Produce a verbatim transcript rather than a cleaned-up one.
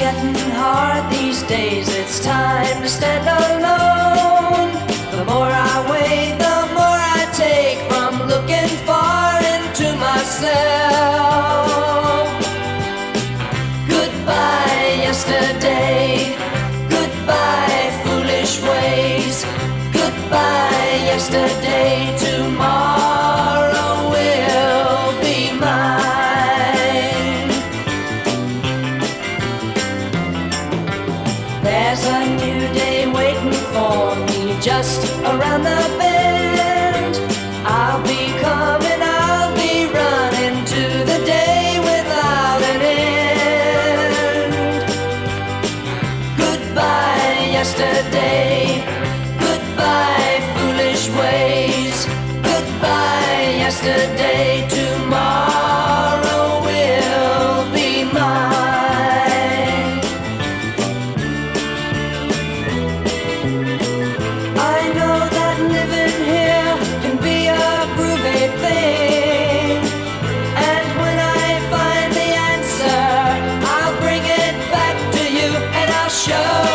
getting hard these days. It's time to stand alone. The more I wait, the more I take from looking far into myself. Goodbye, yesterday. Goodbye, foolish ways. Goodbye, yesterday. Tomorrow will be mine. There's a new day waiting for me just around the bend. I'll be coming, I'll be running to the day without an end. Goodbye, yesterday. Goodbye, foolish ways. Goodbye, yesterday. Tomorrow will be mine. I know that living here can be a groovy thing, and when I find the answer, I'll bring it back to you and I'll show